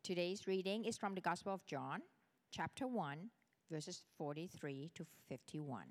Today's reading is from the Gospel of John, chapter 1, verses 43 to 51.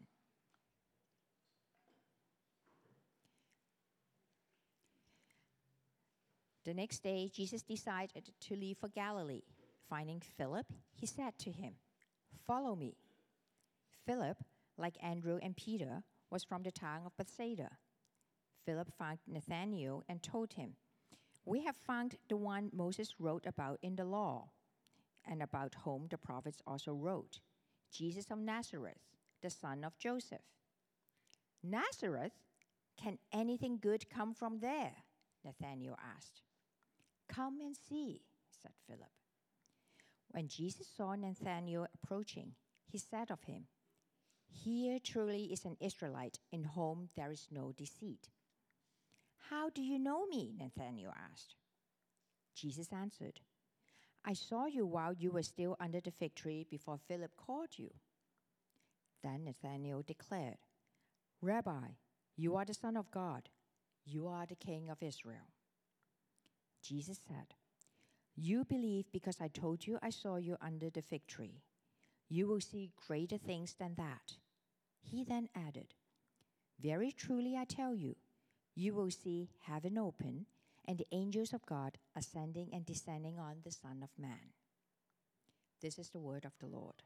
The next day, Jesus decided to leave for Galilee. Finding Philip, he said to him, "Follow me." Philip, like Andrew and Peter, was from the town of Bethsaida. Philip found Nathanael and told him, "We have found the one Moses wrote about in the law, and about whom the prophets also wrote, Jesus of Nazareth, the son of Joseph." "Nazareth? Can anything good come from there?" Nathanael asked. "Come and see," said Philip. When Jesus saw Nathanael approaching, he said of him, "Here truly is an Israelite in whom there is no deceit." "How do you know me?" Nathanael asked. Jesus answered, "I saw you while you were still under the fig tree before Philip called you." Then Nathanael declared, "Rabbi, you are the Son of God. You are the King of Israel." Jesus said, "You believe because I told you I saw you under the fig tree. You will see greater things than that." He then added, "Very truly I tell you, you will see heaven open and the angels of God ascending and descending on the Son of Man." This is the word of the Lord.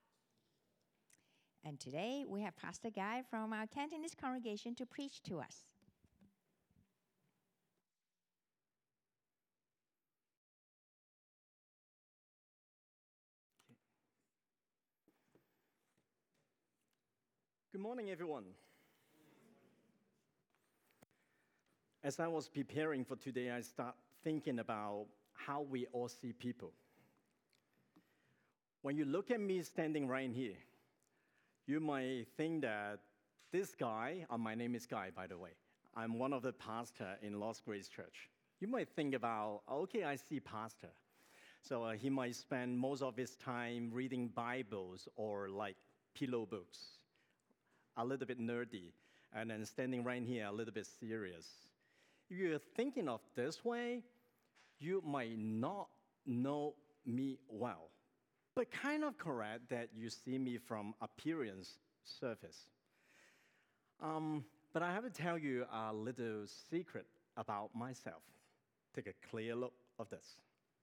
And today we have Pastor Guy from our Cantonese congregation to preach to us. Good morning, everyone. As I was preparing for today, I start thinking about how we all see people. When you look at me standing right here, you might think that this guy, my name is Guy, by the way. I'm one of the pastors in Lost Grace Church. You might think about, okay, I see pastor. So he might spend most of his time reading Bibles or like pillow books. A little bit nerdy, and then standing right here a little bit serious. If you're thinking of this way, you might not know me well, but kind of correct that you see me from appearance surface. But I have to tell you a little secret about myself. Take a clear look of this.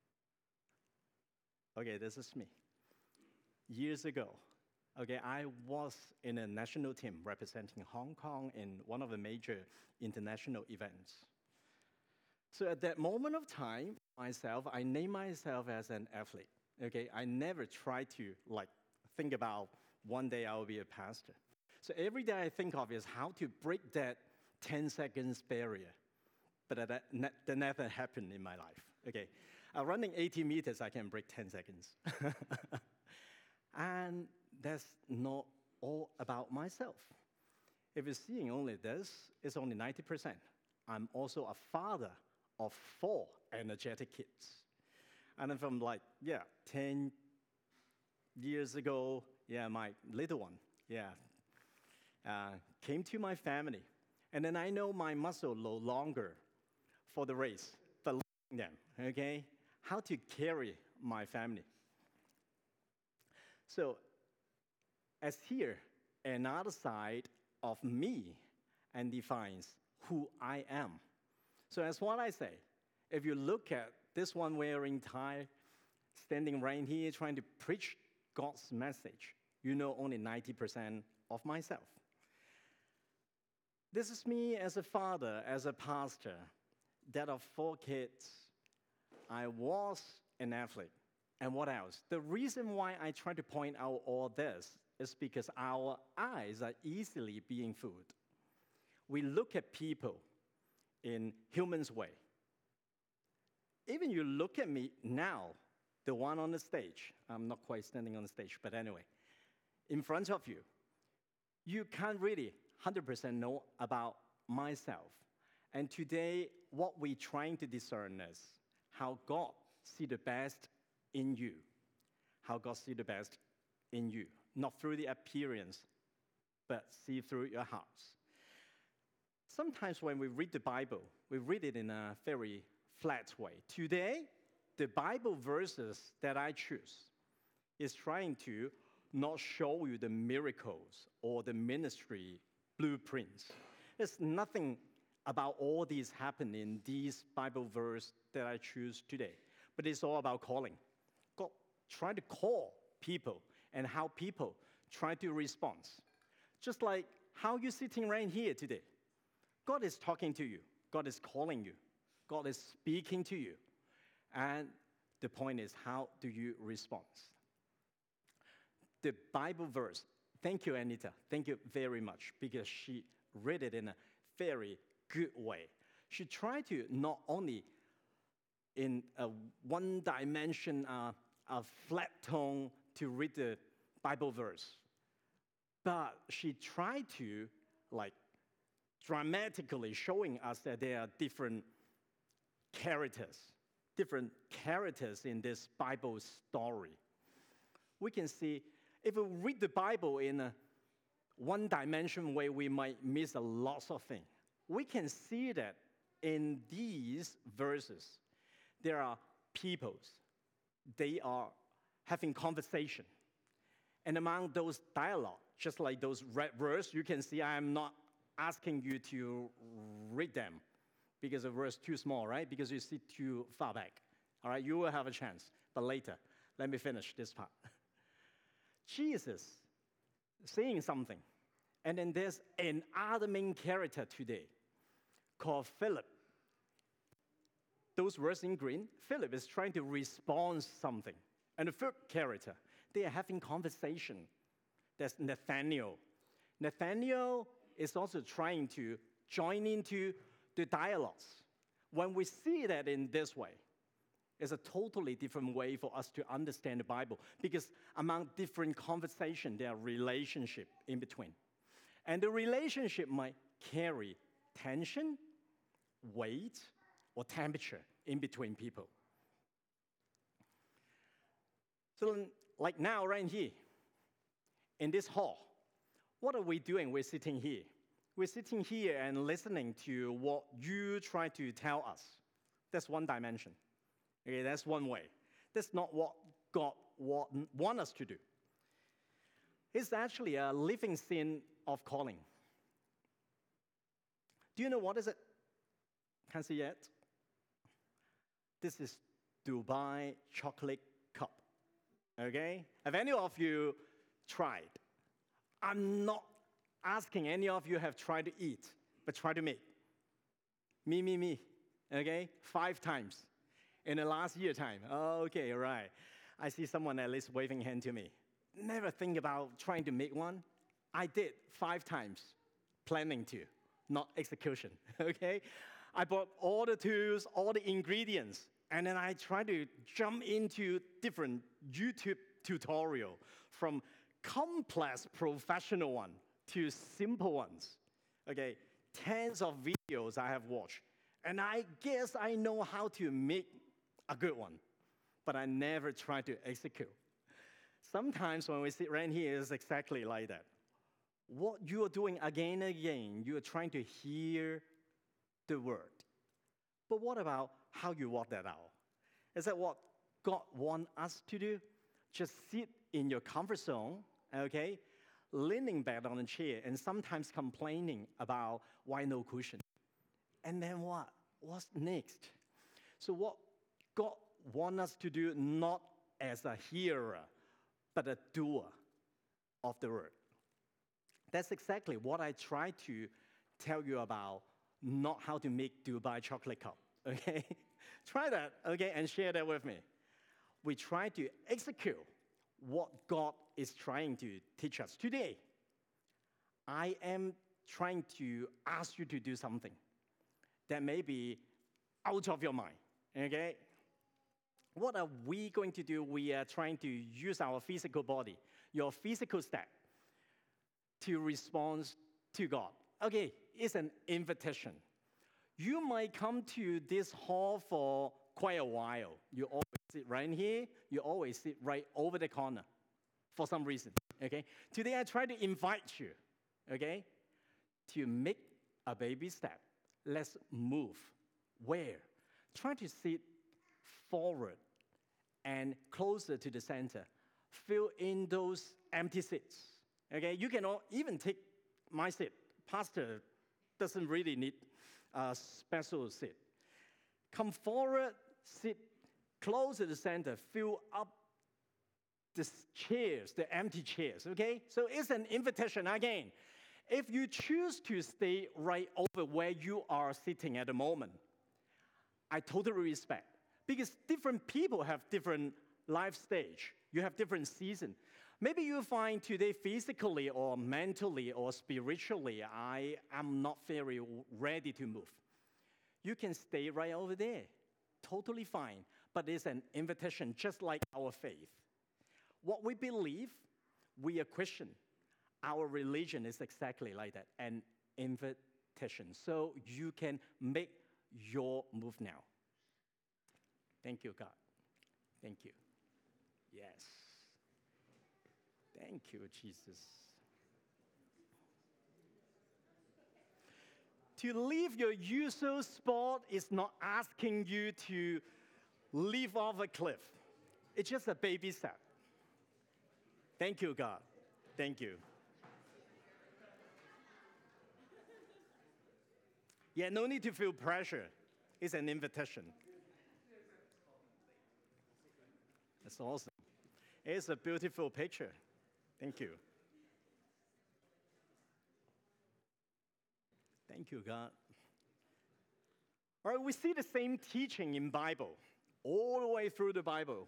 Okay, this is me. Years ago, I was in a national team representing Hong Kong in one of the major international events. So at that moment of time, I named myself as an athlete. I never tried to think about one day I will be a pastor. So every day I think of is how to break that 10 seconds barrier. But that never happened in my life. Running 80 meters, I can break 10 seconds. And that's not all about myself. If you're seeing only this, it's only 90%. I'm also a father of 4 energetic kids. And then from 10 years ago, my little one, came to my family. And then I know my muscle no longer for the race, but them, how to carry my family. So, as here, another side of me and defines who I am. So as what I say, if you look at this one wearing tie, standing right here trying to preach God's message, you know only 90% of myself. This is me as a father, as a pastor, dad of 4 kids. I was an athlete. And what else? The reason why I try to point out all this is because our eyes are easily being fooled. We look at people in humans' way. Even you look at me now, the one on the stage, I'm not quite standing on the stage, but anyway, in front of you, you can't really 100% know about myself. And today, what we're trying to discern is how God sees the best in you. How God sees the best in you. Not through the appearance, but see through your hearts. Sometimes when we read the Bible, we read it in a very flat way. Today, the Bible verses that I choose is trying to not show you the miracles or the ministry blueprints. There's nothing about all these happen in these Bible verse that I choose today. But it's all about calling. God trying to call people and how people try to respond. Just like how you're sitting right here today. God is talking to you. God is calling you. God is speaking to you. And the point is, how do you respond? The Bible verse, thank you, Anita. Thank you very much, because she read it in a very good way. She tried to not only in a one dimension, a flat tone to read the Bible verse, but she tried to dramatically showing us that there are different characters in this Bible story. We can see, if we read the Bible in a one-dimension way, we might miss a lot of things. We can see that in these verses, there are peoples. They are having conversation. And among those dialogue, just like those red verse, you can see I am not asking you to read them because the verse too small, right? Because you sit too far back. All right, you will have a chance, but later. Let me finish this part. Jesus saying something, and then there's another main character today called Philip. Those words in green, Philip is trying to respond something. And the third character, they are having conversation. That's Nathaniel. Nathaniel is also trying to join into the dialogues. When we see that in this way, it's a totally different way for us to understand the Bible, because among different conversation, there are relationship in between. And the relationship might carry tension, weight, or temperature in between people. So like now, right here, in this hall, what are we doing? We're sitting here. We're sitting here and listening to what you try to tell us. That's one dimension. Okay, that's one way. That's not what God wants us to do. It's actually a living scene of calling. Do you know what is it? Can't see yet. This is Dubai chocolate cup. Okay? Have any of you tried? I'm not asking any of you have tried to eat, but try to make. Me. Okay? 5 times. In the last year time. Okay, right. I see someone at least waving hand to me. Never think about trying to make one. I did 5 times, planning to, not execution, okay? I bought all the tools, all the ingredients, and then I tried to jump into different YouTube tutorial, from complex professional one to simple ones, okay? Tens of videos I have watched, and I guess I know how to make a good one, but I never try to execute. Sometimes when we sit right here, it's exactly like that. What you are doing again and again, you are trying to hear the word. But what about how you work that out? Is that what God wants us to do? Just sit in your comfort zone, okay? Leaning back on a chair and sometimes complaining about why no cushion. And then what? What's next? So what God wants us to do, not as a hearer, but a doer of the word. That's exactly what I try to tell you about, not how to make Dubai chocolate cup, okay? Try that, okay, and share that with me. We try to execute what God is trying to teach us today. I am trying to ask you to do something that may be out of your mind, okay? What are we going to do? We are trying to use our physical body, your physical step, to respond to God. Okay, it's an invitation. You might come to this hall for quite a while. You always sit right here. You always sit right over the corner for some reason, okay? Today, I try to invite you, okay, to make a baby step. Let's move. Where? Try to sit forward and closer to the center. Fill in those empty seats. Okay, you can even take my seat. Pastor doesn't really need a special seat. Come forward, sit close to the center, fill up the chairs, the empty chairs, okay? So it's an invitation again. If you choose to stay right over where you are sitting at the moment, I totally respect. Because different people have different life stage. You have different seasons. Maybe you find today physically or mentally or spiritually, I am not very ready to move. You can stay right over there. Totally fine. But it's an invitation, just like our faith. What we believe, we are Christian. Our religion is exactly like that, an invitation. So you can make your move now. Thank you, God. Thank you. Yes. Thank you, Jesus. To leave your usual spot is not asking you to leave off a cliff. It's just a baby step. Thank you, God. Thank you. Yeah, no need to feel pressure. It's an invitation. That's awesome. It's a beautiful picture. Thank you. Thank you, God. All right, we see the same teaching in Bible, all the way through the Bible.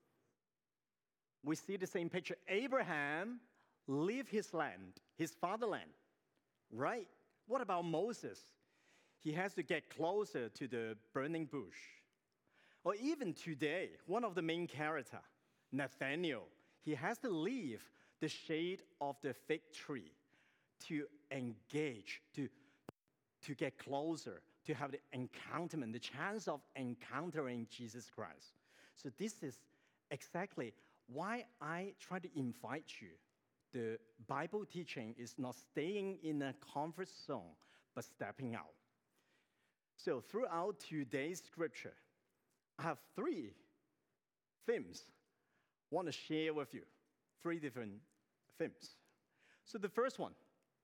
We see the same picture. Abraham leave his land, his fatherland, right? What about Moses? He has to get closer to the burning bush. Or even today, one of the main characters, Nathaniel, he has to leave the shade of the fig tree to engage, to get closer, to have the encounterment, the chance of encountering Jesus Christ. So this is exactly why I try to invite you. The Bible teaching is not staying in a comfort zone, but stepping out. So throughout today's scripture, I have 3 themes I want to share with you. 3 different themes. So the first one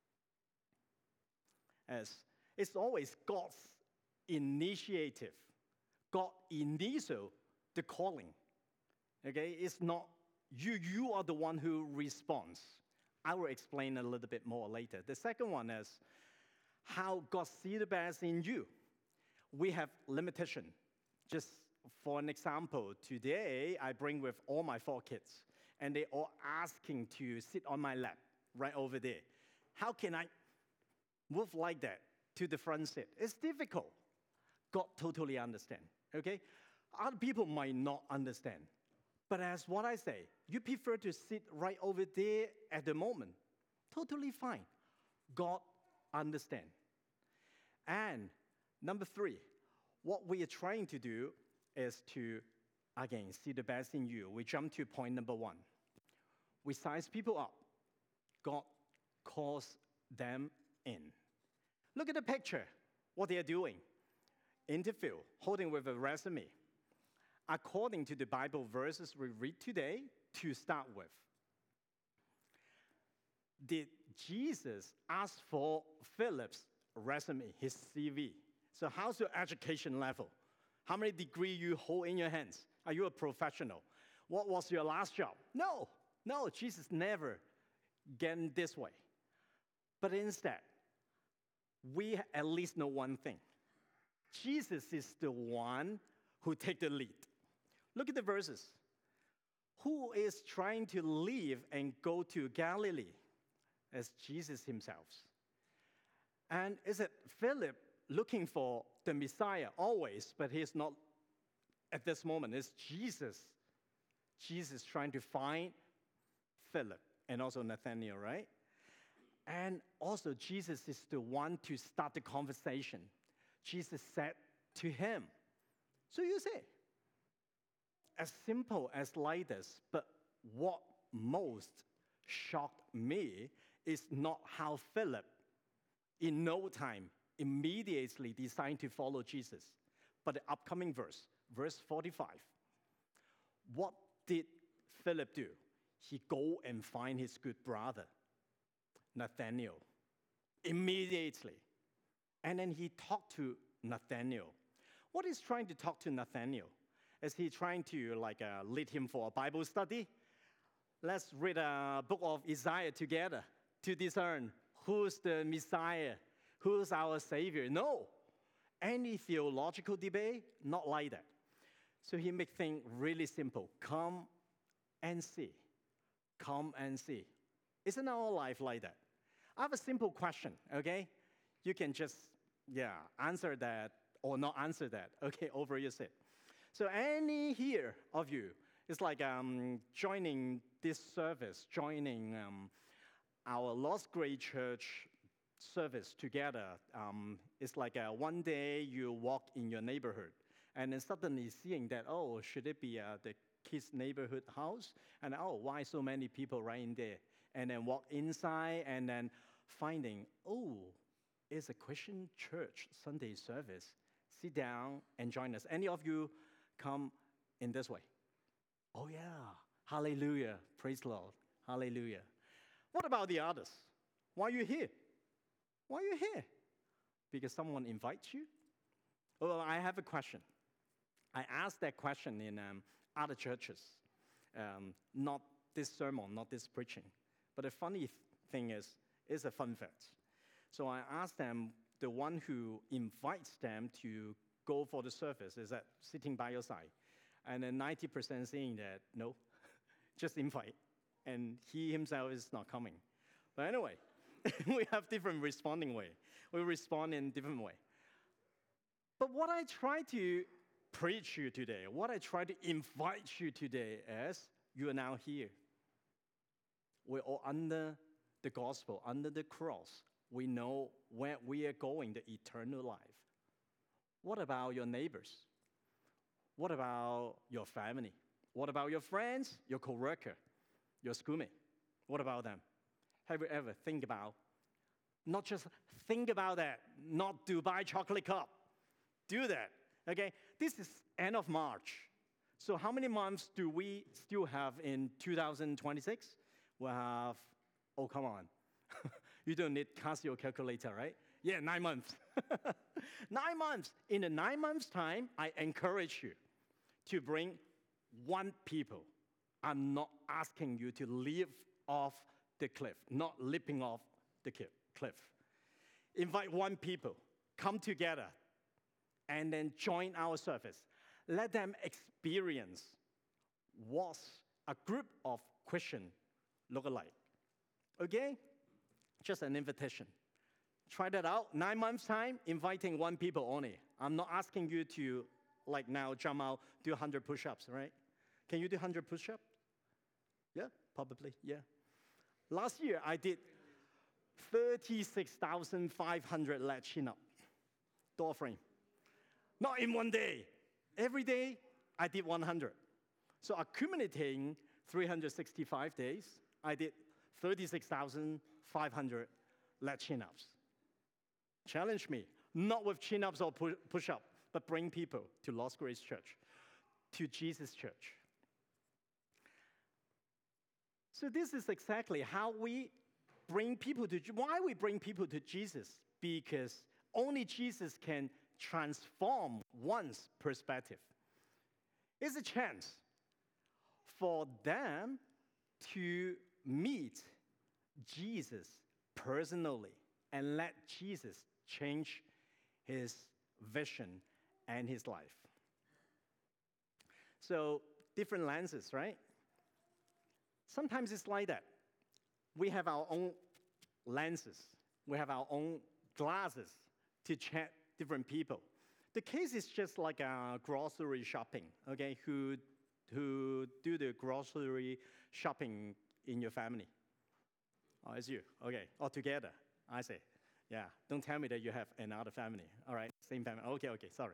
is it's always God's initiative. God initiates the calling. Okay, it's not you are the one who responds. I will explain a little bit more later. The second one is how God sees the best in you. We have limitation. Just for an example, today I bring with all my 4 kids, and they all asking to sit on my lap right over there. How can I move like that to the front seat? It's difficult. God totally understand, okay? Other people might not understand. But as what I say, you prefer to sit right over there at the moment. Totally fine. God understand. And number 3, what we are trying to do is to, again, see the best in you. We jump to point number 1. We size people up. God calls them in. Look at the picture, what they are doing. Interview, holding with a resume. According to the Bible verses we read today, to start with, did Jesus ask for Philip's resume, his CV? So how's your education level? How many degrees you hold in your hands? Are you a professional? What was your last job? No, Jesus never get this way. But instead, we at least know one thing. Jesus is the one who takes the lead. Look at the verses. Who is trying to leave and go to Galilee? As Jesus himself. And is it Philip looking for the Messiah always, but he's not at this moment? It's Jesus. Jesus trying to find Philip and also Nathaniel, right? And also Jesus is the one to start the conversation. Jesus said to him. So you say, as simple as like this, but what most shocked me is not how Philip, in no time, immediately decided to follow Jesus, but the upcoming verse 45. What did Philip do? He go and find his good brother, Nathanael, immediately. And then he talked to Nathanael. What is trying to talk to Nathanael? Is he trying to lead him for a Bible study? Let's read a book of Isaiah together to discern who's the Messiah, who's our Savior. No. Any theological debate, not like that. So he makes things really simple. Come and see. Come and see. Isn't our life like that? I have a simple question, okay? You can just, answer that or not answer that, okay, over your seat. So any here of you is like joining this service, joining our Lost Grade Church service together. It's like one day you walk in your neighborhood and then suddenly seeing that, oh, should it be the kids' neighborhood house? And oh, why so many people right in there? And then walk inside and then finding, oh, it's a Christian church Sunday service. Sit down and join us. Any of you come in this way? Oh yeah, hallelujah, praise the Lord, hallelujah. What about the others? Why are you here? Why are you here? Because someone invites you? Well, I have a question. I asked that question in other churches, not this sermon, not this preaching. But the funny thing is, it's a fun fact. So I asked them, the one who invites them to go for the service, is that sitting by your side? And then 90% saying that, no, just invite. And he himself is not coming. But anyway, we have different responding way. We respond in different way. But what I try to preach you today, what I try to invite you today is, you are now here. We're all under the gospel, under the cross. We know where we are going, the eternal life. What about your neighbors? What about your family? What about your friends, your co-worker, your schoolmate? What about them? Have you ever think about, not just think about that, not Dubai chocolate cup. Do that, okay? This is end of March. So how many months do we still have in 2026? We'll have, oh, come on. You don't need Casio calculator, right? Yeah, 9 months. 9 months. In the 9 months' time, I encourage you to bring one people. I'm not asking you to leap off the cliff, not leaping off the cliff. Invite one people, come together, and then join our service. Let them experience what a group of Christians look like. Okay? Just an invitation. Try that out. 9 months' time, inviting one people only. I'm not asking you to, like now, jump out, do 100 push-ups, right? Can you do 100 push-ups? Yeah, probably, yeah. Last year, I did 36,500 lat chin-up, door frame. Not in one day. Every day, I did 100. So accumulating 365 days, I did 36,500 lat chin-ups. Challenge me, not with chin-ups or push-up, but bring people to Lost Grace Church, to Jesus Church. So this is exactly how we bring people to, why we bring people to Jesus, because only Jesus can transform one's perspective. It's a chance for them to meet Jesus personally and let Jesus change his vision and his life. So different lenses, right? Sometimes it's like that. We have our own lenses. We have our own glasses to check different people. The case is just like grocery shopping, okay? Who do the grocery shopping in your family? Oh, it's you, okay, all together, I say. Yeah, don't tell me that you have another family. All right, same family, okay, sorry.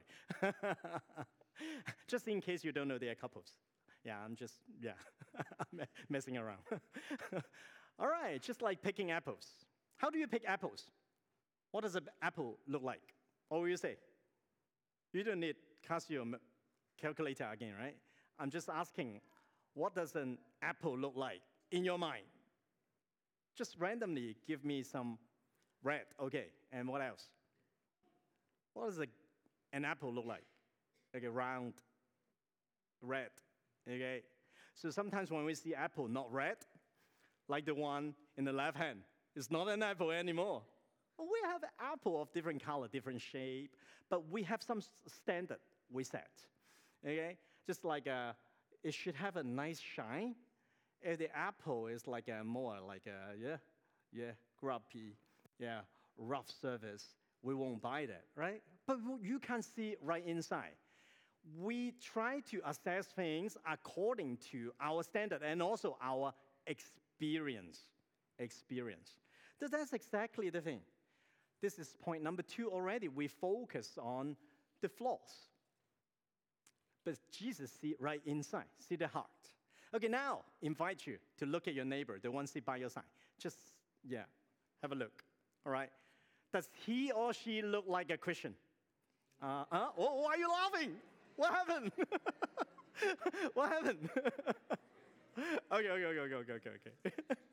Just in case you don't know they are couples. Yeah, I'm just, messing around. All right, just like picking apples. How do you pick apples? What does an apple look like? What will you say? You don't need Casio calculator again, right? I'm just asking, what does an apple look like in your mind? Just randomly give me some red. Okay, and what else? What does an apple look like? Like a round, red. Okay? So sometimes when we see apple not red, like the one in the left hand, it's not an apple anymore. We have apple of different color, different shape, but we have some standard we set. Okay? Just like it should have a nice shine. If the apple is like more like grubby, rough surface, we won't buy that, right? But you can see right inside. We try to assess things according to our standard and also our experience. So that's exactly the thing. This is point number 2 already. We focus on the flaws. But Jesus see right inside, see the heart. Okay, now invite you to look at your neighbor, the one sitting by your side. Just, have a look, all right? Does he or she look like a Christian? Why are you laughing? What happened? What happened? Okay.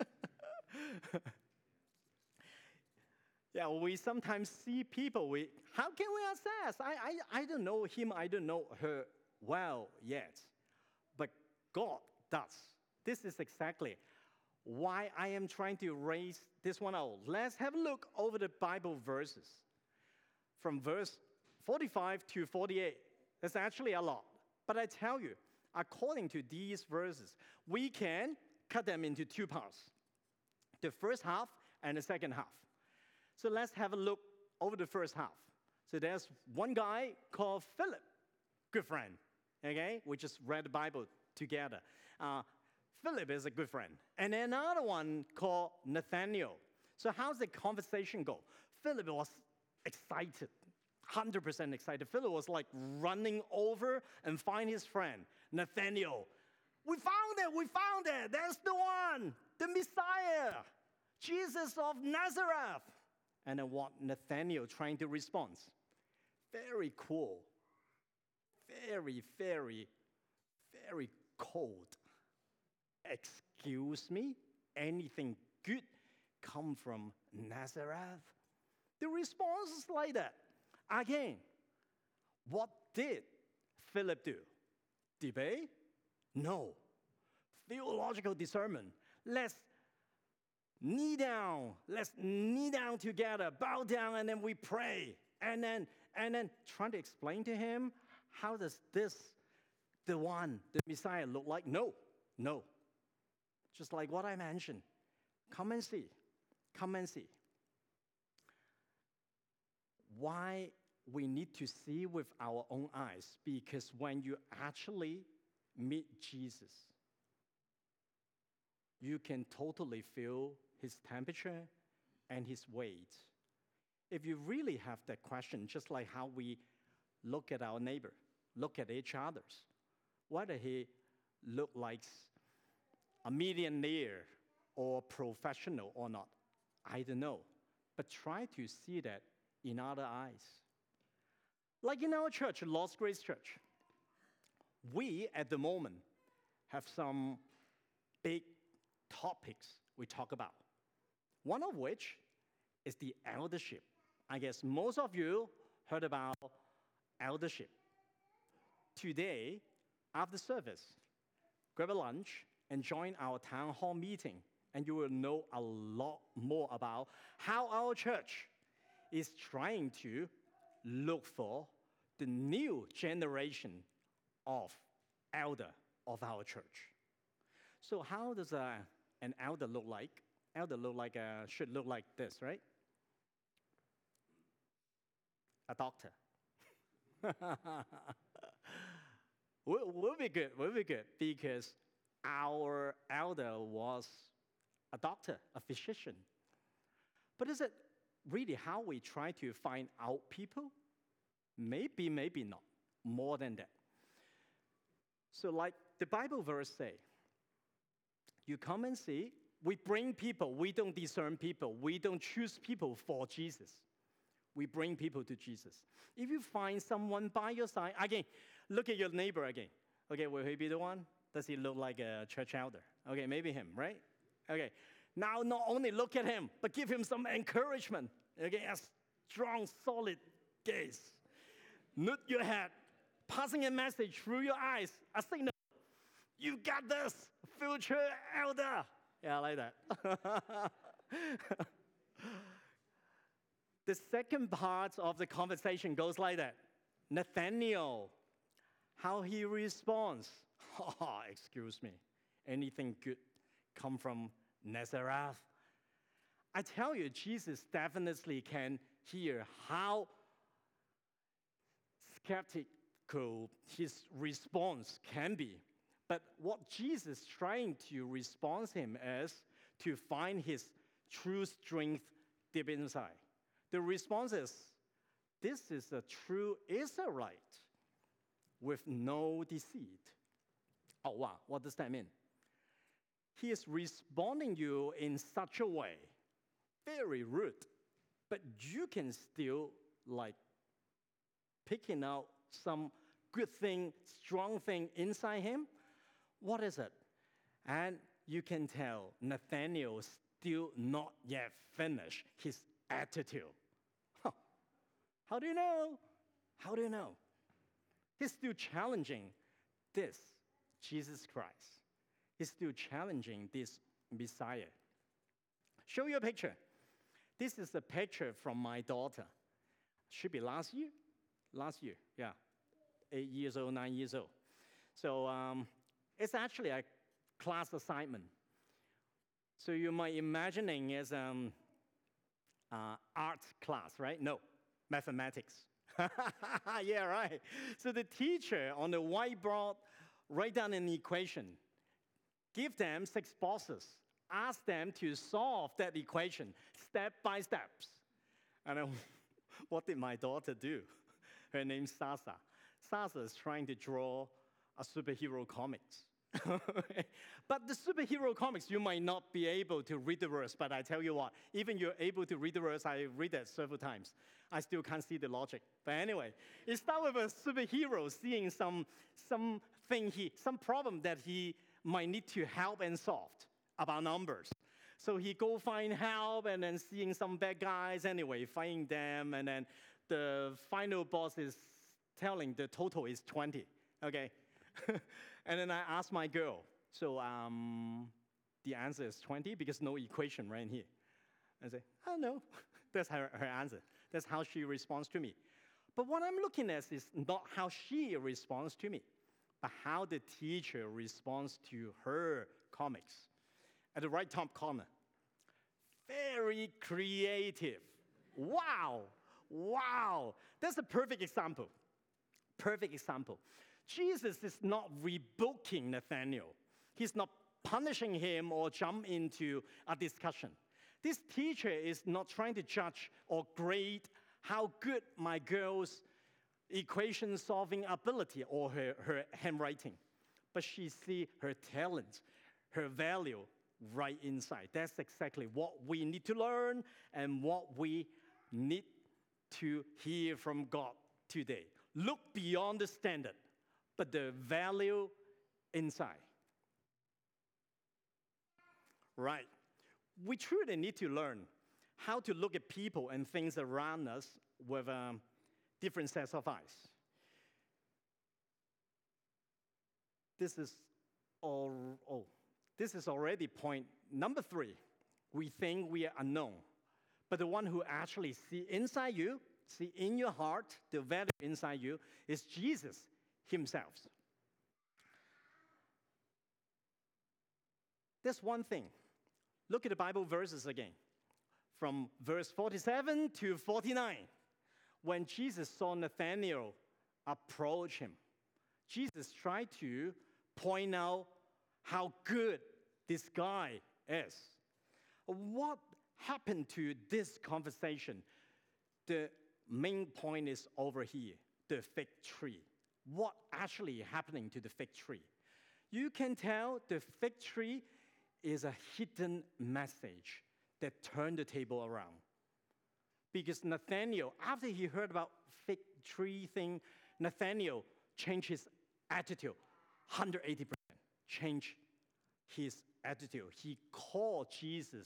Yeah, we sometimes see people, how can we assess? I don't know him, I don't know her well yet. But God does. This is exactly why I am trying to raise this one out. Let's have a look over the Bible verses. From verse 45 to 48. That's actually a lot. But I tell you, according to these verses, we can cut them into 2 parts. The first half and the second half. So let's have a look over the first half. So there's one guy called Philip, good friend. Okay, we just read the Bible together. Philip is a good friend. And another one called Nathaniel. So how's the conversation go? Philip was excited, 100% excited. Philip was like running over and find his friend, Nathaniel. We found it, that's the one, the Messiah, Jesus of Nazareth. And then what Nathaniel trying to respond? Very cool, very, very, very cold. Excuse me? Anything good come from Nazareth? The response is like that. Again, what did Philip do? Debate? No. Theological discernment. Let's kneel down together, bow down, and then we pray. And then trying to explain to him, how does this, the Messiah look like? No. Just like what I mentioned. Come and see. Why we need to see with our own eyes? Because when you actually meet Jesus, you can totally feel his temperature and his weight. If you really have that question, just like how we look at our neighbor, look at each other's, whether he look like a millionaire or professional or not, I don't know. But try to see that in other eyes. Like in our church, Lost Grace Church, we at the moment have some big topics we talk about. One of which is the eldership. I guess most of you heard about eldership. Today, after service, grab a lunch and join our town hall meeting, and you will know a lot more about how our church is trying to look for the new generation of elder of our church. So how does an elder look like? Elder should look like this, right? A doctor. We'll be good, because our elder was a doctor, a physician. But is it really how we try to find out people? Maybe not. More than that. So like the Bible verse say, you come and see, we bring people, we don't discern people, we don't choose people for Jesus. We bring people to Jesus. If you find someone by your side, again, look at your neighbor again. Okay, will he be the one? Does he look like a church elder? Okay, maybe him, right? Okay, now not only look at him, but give him some encouragement. Okay, a strong, solid gaze. Nod your head, passing a message through your eyes, a signal. You got this, future elder. Yeah, I like that. The second part of the conversation goes like that. Nathaniel, how he responds. Oh, excuse me. Anything good come from Nazareth? I tell you, Jesus definitely can hear how skeptical his response can be. But what Jesus is trying to respond him is to find his true strength deep inside. The response is, this is a true Israelite with no deceit. Oh, wow, what does that mean? He is responding you in such a way, very rude, but you can still picking out some good thing, strong thing inside him. What is it? And you can tell Nathaniel still not yet finished his attitude. Huh. How do you know? How do you know? He's still challenging this Jesus Christ. He's still challenging this Messiah. Show you a picture. This is a picture from my daughter. Should be last year. Last year, yeah. 8 years old, 9 years old. So it's actually a class assignment. So you might imagining it's art class, right? No, mathematics. Yeah, right. So the teacher on the whiteboard write down an equation, give them 6 boxes, ask them to solve that equation step by steps. And then, what did my daughter do? Her name's Sasa. Sasa is trying to draw a superhero comics. But the superhero comics, you might not be able to read the words, but I tell you what, even you're able to read the words, I read it several times. I still can't see the logic. But anyway, it starts with a superhero seeing some problem that he might need to help and solve about numbers. So he go find help and then seeing some bad guys anyway, fighting them, and then the final boss is telling the total is 20, okay? And then I asked my girl, so the answer is 20 because no equation right here. I say, oh no, that's her answer. That's how she responds to me. But what I'm looking at is not how she responds to me, but how the teacher responds to her comics. At the right top corner, very creative. Wow, wow. That's a perfect example. Perfect example. Jesus is not rebuking Nathaniel. He's not punishing him or jump into a discussion. This teacher is not trying to judge or grade how good my girl's equation solving ability or her handwriting, but she sees her talent, her value right inside. That's exactly what we need to learn and what we need to hear from God today. Look beyond the standard, but the value inside. Right. We truly need to learn how to look at people and things around us with different sets of eyes. This is already point number 3. We think we are unknown, but the one who actually see inside you, see in your heart, the value inside you is Jesus himself. That's one thing. Look at the Bible verses again. From verse 47 to 49. When Jesus saw Nathanael approach him, Jesus tried to point out how good this guy is. What happened to this conversation? The main point is over here, the fig tree. What actually happening to the fig tree? You can tell the fig tree is a hidden message that turned the table around. Because Nathanael, after he heard about fig tree thing, Nathanael changed his attitude. 180% change his attitude. He called Jesus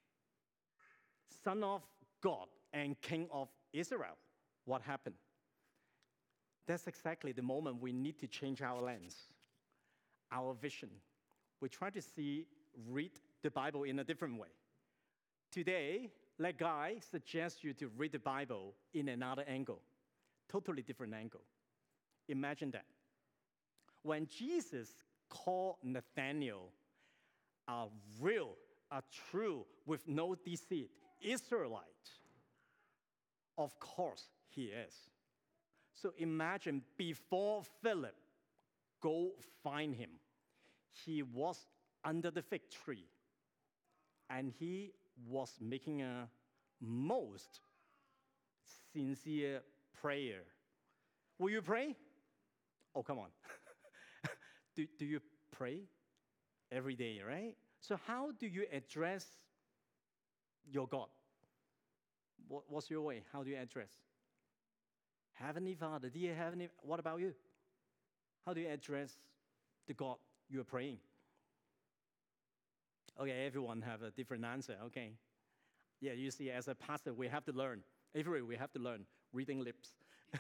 Son of God and King of Israel. What happened? That's exactly the moment we need to change our lens, our vision. We try to read the Bible in a different way. Today, let Guy suggest you to read the Bible in another angle, totally different angle. Imagine that. When Jesus called Nathanael a real, a true, with no deceit Israelite, of course he is. So imagine before Philip go find him, he was under the fig tree and he was making a most sincere prayer. Will you pray? Oh, come on. Do you pray every day, right? So how do you address your God? What's your way? How do you address? Heavenly Father, dear Heavenly, what about you? How do you address the God you're praying? Okay, everyone have a different answer, okay. Yeah, you see, as a pastor, we have to learn. Avery, we have to learn reading lips.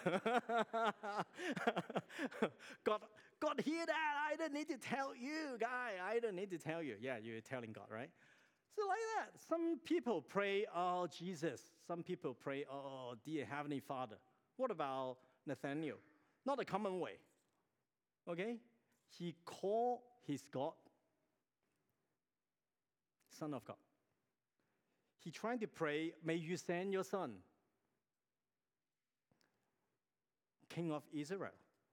God, hear that? I don't need to tell you, guy. I don't need to tell you. Yeah, you're telling God, right? So like that, some people pray, oh, Jesus. Some people pray, oh, dear Heavenly Father. What about Nathanael? Not a common way, okay? He called his God Son of God. He tried to pray, may you send your son, King of Israel.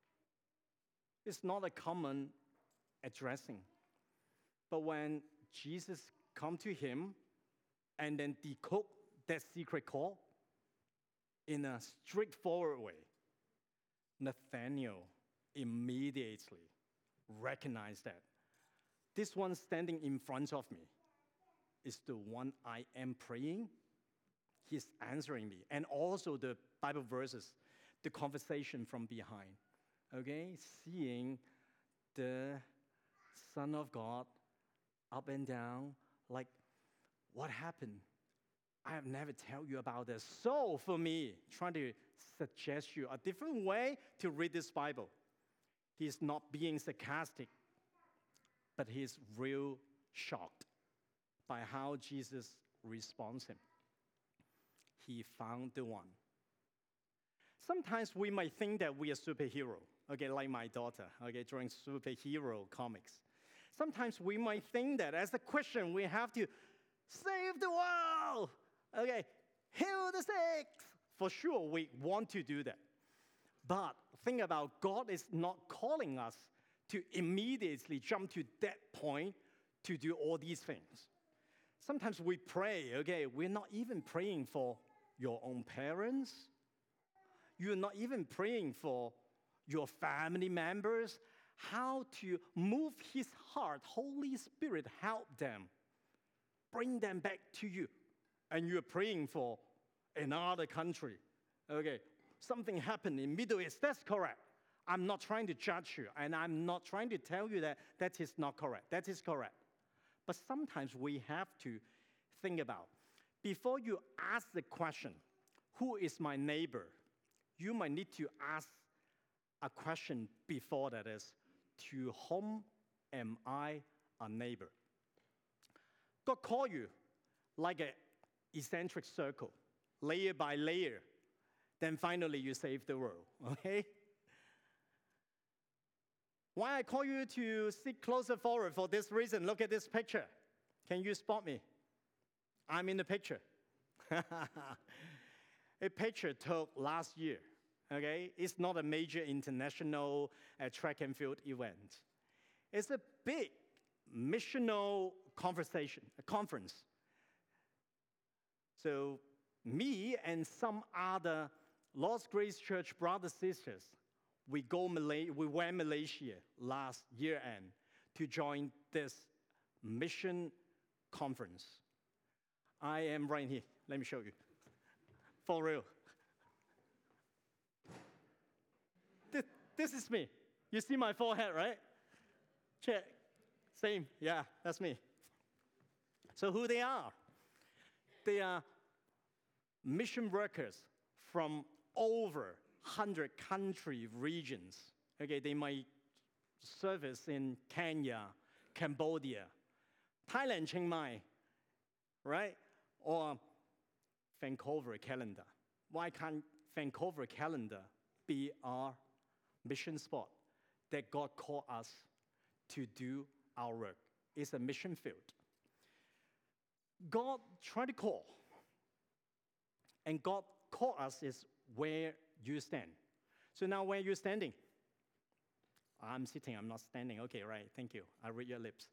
It's not a common addressing. But when Jesus come to him and then decode that secret call in a straightforward way, Nathanael immediately recognized that this one standing in front of me is the one I am praying. He's answering me. And also the Bible verses, the conversation from behind. Okay? Seeing the Son of God up and down, like, what happened? I have never tell you about this. So for me, trying to suggest you a different way to read this Bible. He's not being sarcastic, but he's real shocked by how Jesus responds him. He found the one. Sometimes we might think that we are superhero, okay, like my daughter, okay, drawing superhero comics. Sometimes we might think that as a Christian, we have to save the world, okay, heal the sick. For sure, we want to do that. But think about God is not calling us to immediately jump to that point to do all these things. Sometimes we pray, okay, we're not even praying for your own parents. You're not even praying for your family members. How to move his heart, Holy Spirit, help them. Bring them back to you. And you're praying for another country. Okay, something happened in Middle East, that's correct. I'm not trying to judge you, and I'm not trying to tell you that that is not correct. That is correct. But sometimes we have to think about, before you ask the question, who is my neighbor? You might need to ask a question before that is, to whom am I a neighbor? God called you like an eccentric circle, layer by layer. Then finally you save the world, okay? Why I call you to sit closer forward for this reason. Look at this picture. Can you spot me? I'm in the picture. A picture took last year, okay? It's not a major international track and field event. It's a big missional conference. So me and some other Lost Grace Church brothers and sisters, we went Malaysia last year end to join this mission conference. I am right here. Let me show you. For real. This is me. You see my forehead, right? Check. Same. Yeah, that's me. So who they are? They are mission workers from over 100 country regions. Okay, they might service in Kenya, Cambodia, Thailand, Chiang Mai, right? Or Vancouver, Canada. Why can't Vancouver, Canada be our mission spot that God called us to do our work? It's a mission field. God tried to call, and God called us is where you stand. So now where you're standing? I'm sitting, I'm not standing. Okay, right, thank you. I read your lips.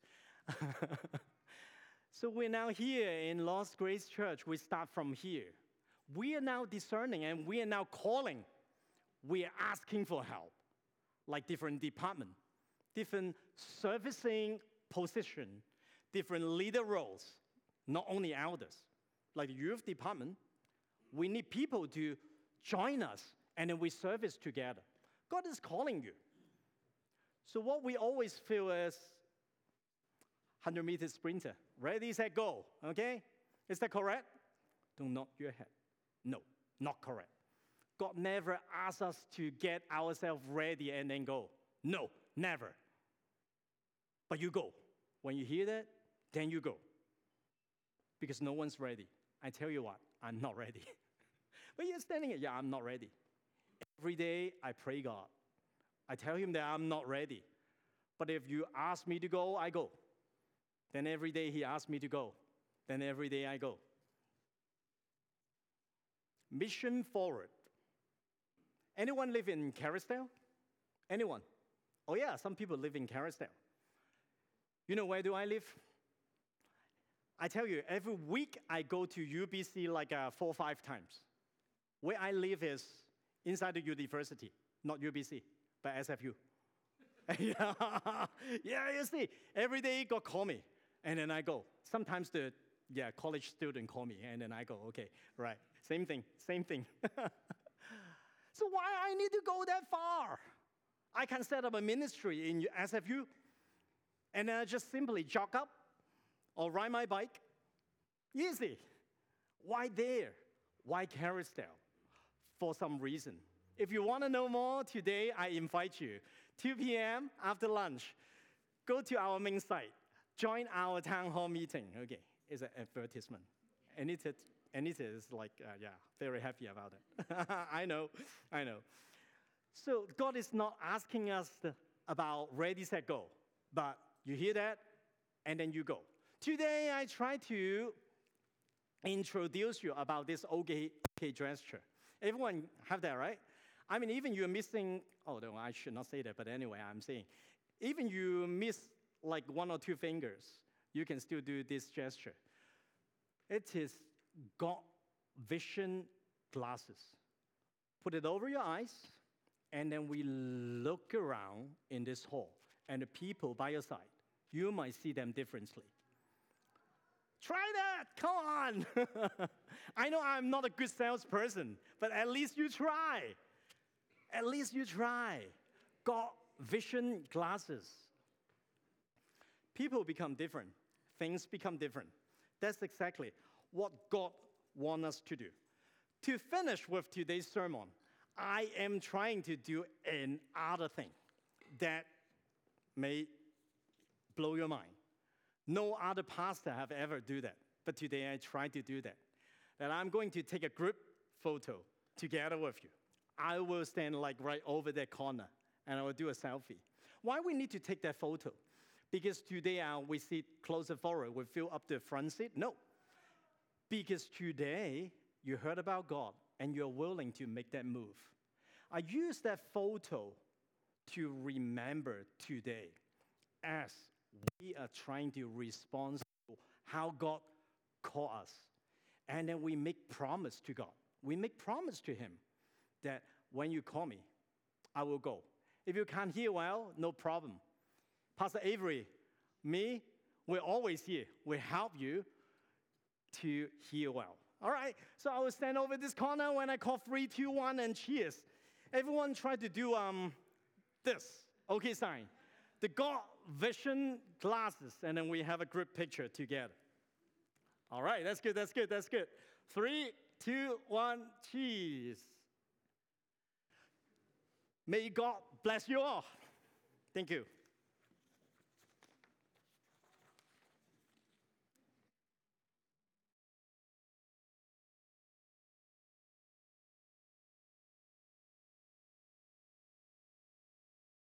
So we're now here in Lost Grace Church. We start from here. We are now discerning and we are now calling. We are asking for help, like different department, different servicing position, different leader roles, not only elders. Like the youth department, we need people to join us and then we service together. God is calling you. So what we always feel is 100-meter sprinter. Ready, set, go. Okay? Is that correct? Don't nod your head. No, not correct. God never asks us to get ourselves ready and then go. No, never. But you go. When you hear that, then you go. Because no one's ready. I tell you what, I'm not ready. But you're standing here, yeah, I'm not ready. Every day, I pray God. I tell him that I'm not ready. But if you ask me to go, I go. Then every day he asks me to go. Then every day I go. Mission forward. Anyone live in Kerrisdale? Anyone? Oh yeah, some people live in Kerrisdale. You know where do I live? I tell you, every week I go to UBC like 4 or 5 times. Where I live is inside the university, not UBC, but SFU. Yeah, you see, every day God call me, and then I go. Sometimes the college student call me, and then I go, okay, right, same thing. So why I need to go that far? I can set up a ministry in SFU, and then I just simply jog up or ride my bike. Easy. Why there? Why Kerrisdale? For some reason. If you want to know more, today I invite you. 2 p.m. after lunch, go to our main site. Join our town hall meeting. Okay, it's an advertisement. Anita is like, very happy about it. I know. So God is not asking us about ready, set, go. But you hear that, and then you go. Today, I try to introduce you about this OK gesture. Everyone have that, right? I mean, even you're missing, oh, no, I should not say that, but anyway, I'm saying, even you miss like 1 or 2 fingers, you can still do this gesture. It is God vision glasses. Put it over your eyes, and then we look around in this hall, and the people by your side, you might see them differently. Try that, come on. I know I'm not a good salesperson, but at least you try. At least you try. God vision glasses. People become different. Things become different. That's exactly what God wants us to do. To finish with today's sermon, I am trying to do another thing that may blow your mind. No other pastor have ever do that, but today I try to do that. And I'm going to take a group photo together with you. I will stand like right over that corner, and I will do a selfie. Why we need to take that photo? Because today we sit closer forward, we fill up the front seat? No. Because today you heard about God, and you're willing to make that move. I use that photo to remember today as we are trying to respond to how God called us. And then we make promise to God. We make promise to him that when you call me, I will go. If you can't hear well, no problem. Pastor Avery, me, we're always here. We help you to hear well. All right, so I will stand over this corner when I call 3, 2, 1, and cheers. Everyone try to do this, okay sign. The God vision glasses, and then we have a group picture together. All right, that's good, that's good, that's good. 3, 2, 1, cheese. May God bless you all. Thank you.